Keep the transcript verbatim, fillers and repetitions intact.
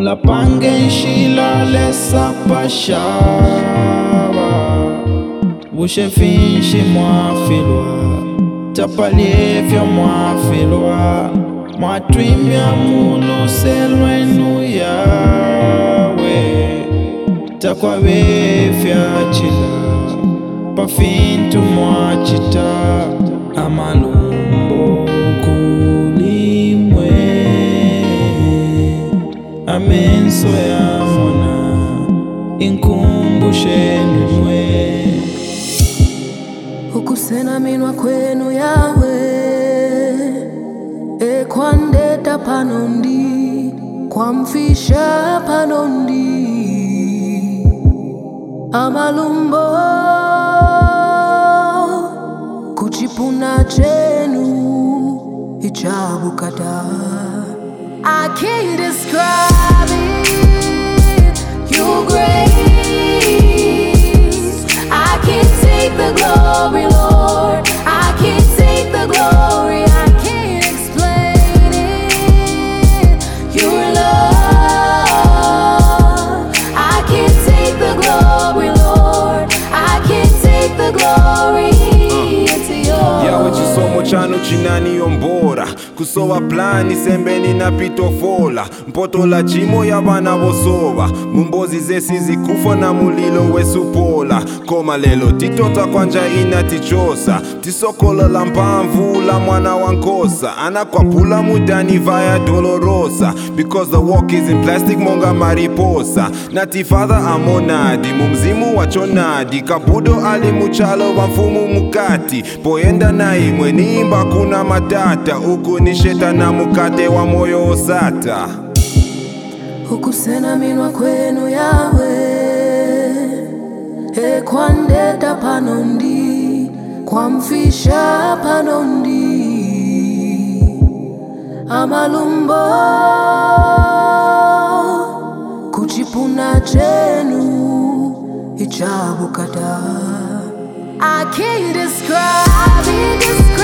la pangen shila lesa pashawa Bouche fin chez moi filoa T'as pas les fiers moi filoa Moi twimia muno se loin nous Yahweh T'as quoi we fia chila Pa fin tu moi chita Amalumbo kulimwe Amen so ya mona Inkumbushe nimwe Ukusena minwa kwenu yawe E kwandeta panondi Kwamfisha panondi Amalumbo Kuchipuna chenu Ichabukata I can't describe it Your grace I can't take the glory, Lord I can't take the glory I can't explain it Your love I can't take the glory, Lord I can't take the glory It's yours Yawe chisomo chanu chinani yombora Kusowa plani sembeni na pitofola Mpoto la chimo ya bana bosova Mumbozi zesi zikufa na mulilo wesupola Koma lelo titota kwanja ina tichosa Tisokola la mpamvu la mwana wankosa Ana kwa pula mudani vaya dolorosa Because the walk is in plastic monga mariposa Nati father amonadi Mumzimu wachonadi Kabudo ali muchalo wamfumu mukati Poenda na imwe nimba kuna matata Uku ni shetana mukate wa moyo osata Ukusena minwa kwenu yawe E kwandeta panondi Kwamfisha panondi Amalumbo Kuchipuna chenu Ichabukata I can't describe it